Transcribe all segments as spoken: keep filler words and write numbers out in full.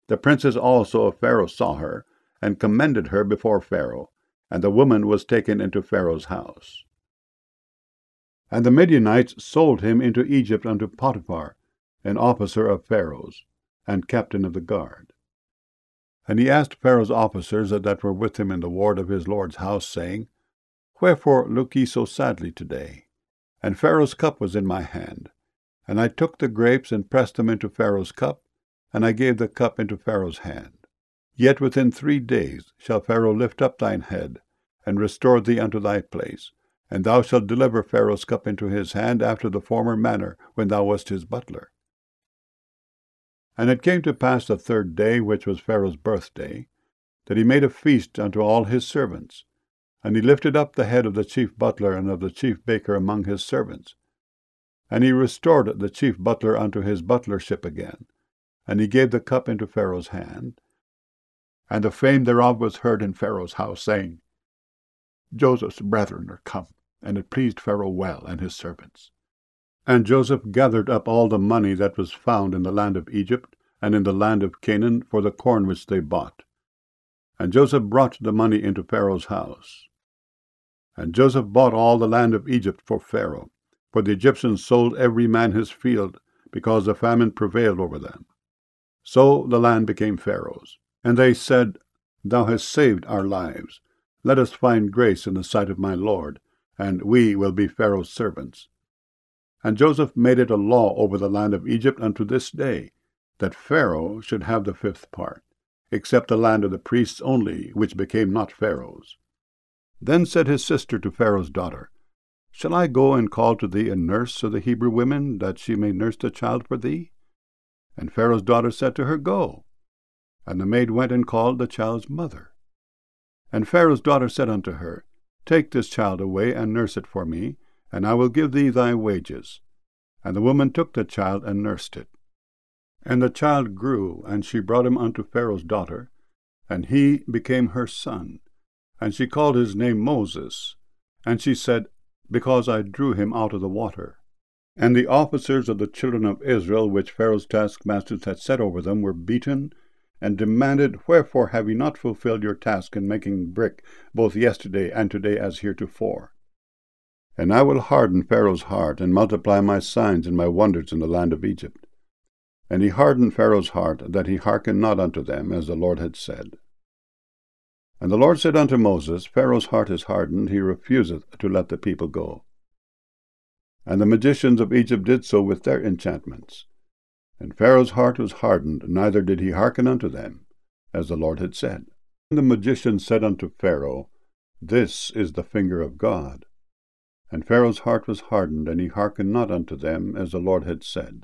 The princes also of Pharaoh saw her, and commended her before Pharaoh, and the woman was taken into Pharaoh's house. And the Midianites sold him into Egypt unto Potiphar, an officer of Pharaoh's, and captain of the guard. And he asked Pharaoh's officers that were with him in the ward of his lord's house, saying, Wherefore look ye so sadly today? And Pharaoh's cup was in my hand. And I took the grapes, and pressed them into Pharaoh's cup, and I gave the cup into Pharaoh's hand. Yet within three days shall Pharaoh lift up thine head, and restore thee unto thy place, and thou shalt deliver Pharaoh's cup into his hand after the former manner, when thou wast his butler. And it came to pass the third day, which was Pharaoh's birthday, that he made a feast unto all his servants. And he lifted up the head of the chief butler and of the chief baker among his servants. And he restored the chief butler unto his butlership again. And he gave the cup into Pharaoh's hand. And the fame thereof was heard in Pharaoh's house, saying, Joseph's brethren are come. And it pleased Pharaoh well, and his servants. And Joseph gathered up all the money that was found in the land of Egypt, and in the land of Canaan, for the corn which they bought. And Joseph brought the money into Pharaoh's house. And Joseph bought all the land of Egypt for Pharaoh, for the Egyptians sold every man his field, because the famine prevailed over them. So the land became Pharaoh's. And they said, Thou hast saved our lives. Let us find grace in the sight of my lord, and we will be Pharaoh's servants. And Joseph made it a law over the land of Egypt unto this day, that Pharaoh should have the fifth part, except the land of the priests only, which became not Pharaoh's. Then said his sister to Pharaoh's daughter, Shall I go and call to thee a nurse of the Hebrew women, that she may nurse the child for thee? And Pharaoh's daughter said to her, Go. And the maid went and called the child's mother. And Pharaoh's daughter said unto her, Take this child away, and nurse it for me, and I will give thee thy wages. And the woman took the child, and nursed it. And the child grew, and she brought him unto Pharaoh's daughter, and he became her son. And she called his name Moses. And she said, Because I drew him out of the water. And the officers of the children of Israel, which Pharaoh's taskmasters had set over them, were beaten, and demanded, Wherefore have ye not fulfilled your task in making brick, both yesterday and today as heretofore? And I will harden Pharaoh's heart, and multiply my signs and my wonders in the land of Egypt. And he hardened Pharaoh's heart, that he hearkened not unto them, as the Lord had said. And the Lord said unto Moses, Pharaoh's heart is hardened, he refuseth to let the people go. And the magicians of Egypt did so with their enchantments. And Pharaoh's heart was hardened, neither did he hearken unto them, as the Lord had said. And the magicians said unto Pharaoh, This is the finger of God. And Pharaoh's heart was hardened, and he hearkened not unto them, as the Lord had said.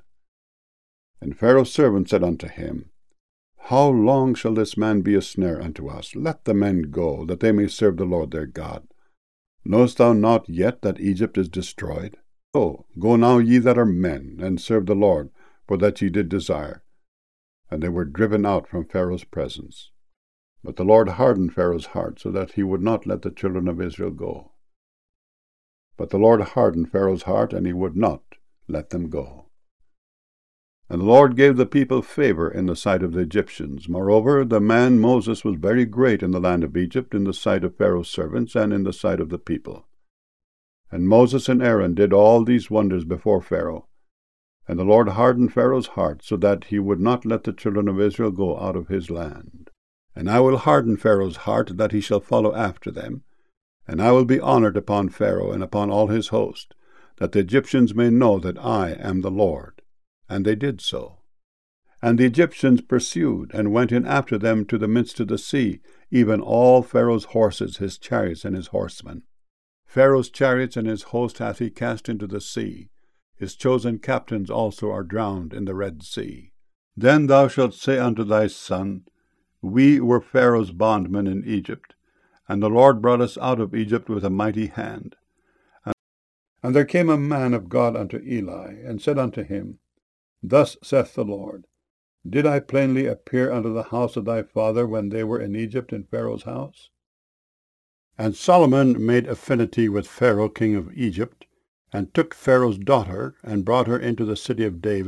And Pharaoh's servant said unto him, How long shall this man be a snare unto us? Let the men go, that they may serve the Lord their God. Knowest thou not yet that Egypt is destroyed? Go, go now ye that are men, and serve the Lord, for that ye did desire. And they were driven out from Pharaoh's presence. But the Lord hardened Pharaoh's heart, so that he would not let the children of Israel go. But the Lord hardened Pharaoh's heart, and he would not let them go. And the Lord gave the people favor in the sight of the Egyptians. Moreover, the man Moses was very great in the land of Egypt, in the sight of Pharaoh's servants, and in the sight of the people. And Moses and Aaron did all these wonders before Pharaoh. And the Lord hardened Pharaoh's heart, so that he would not let the children of Israel go out of his land. And I will harden Pharaoh's heart, that he shall follow after them. And I will be honored upon Pharaoh and upon all his host, that the Egyptians may know that I am the Lord. And they did so. And the Egyptians pursued, and went in after them to the midst of the sea, even all Pharaoh's horses, his chariots, and his horsemen. Pharaoh's chariots and his host hath he cast into the sea. His chosen captains also are drowned in the Red Sea. Then thou shalt say unto thy son, We were Pharaoh's bondmen in Egypt, and the Lord brought us out of Egypt with a mighty hand. And, and there came a man of God unto Eli, and said unto him, Thus saith the Lord, Did I plainly appear unto the house of thy father when they were in Egypt in Pharaoh's house? And Solomon made affinity with Pharaoh king of Egypt, and took Pharaoh's daughter, and brought her into the city of David,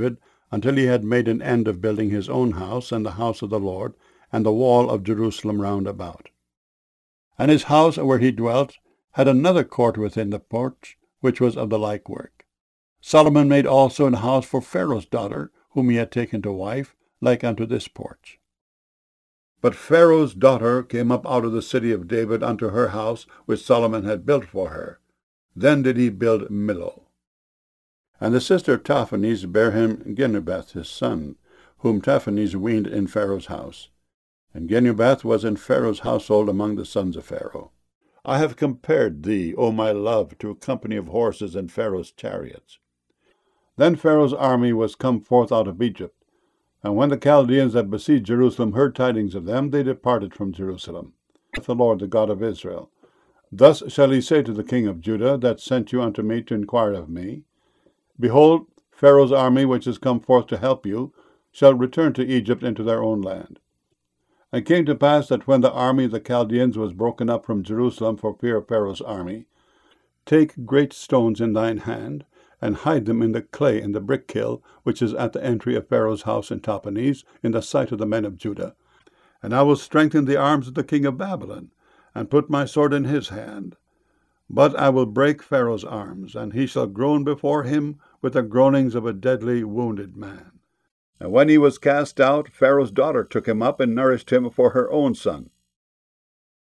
until he had made an end of building his own house, and the house of the Lord, and the wall of Jerusalem round about. And his house where he dwelt had another court within the porch, which was of the like work. Solomon made also an house for Pharaoh's daughter, whom he had taken to wife, like unto this porch. But Pharaoh's daughter came up out of the city of David unto her house, which Solomon had built for her. Then did he build Millo. And the sister of Taphanes bare him Genubath his son, whom Taphanes weaned in Pharaoh's house. And Genubath was in Pharaoh's household among the sons of Pharaoh. I have compared thee, O my love, to a company of horses in Pharaoh's chariots. Then Pharaoh's army was come forth out of Egypt, and when the Chaldeans that besieged Jerusalem heard tidings of them, they departed from Jerusalem. The Lord, the God of Israel, thus shall he say to the king of Judah, that sent you unto me to inquire of me, Behold, Pharaoh's army, which is come forth to help you, shall return to Egypt into their own land. And it came to pass that when the army of the Chaldeans was broken up from Jerusalem for fear of Pharaoh's army, take great stones in thine hand, and hide them in the clay in the brick kiln, which is at the entry of Pharaoh's house in Tahpanhes, in the sight of the men of Judah. And I will strengthen the arms of the king of Babylon, and put my sword in his hand. But I will break Pharaoh's arms, and he shall groan before him with the groanings of a deadly wounded man. And when he was cast out, Pharaoh's daughter took him up and nourished him for her own son.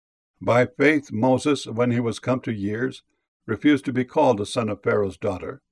By faith Moses, when he was come to years, refused to be called the son of Pharaoh's daughter,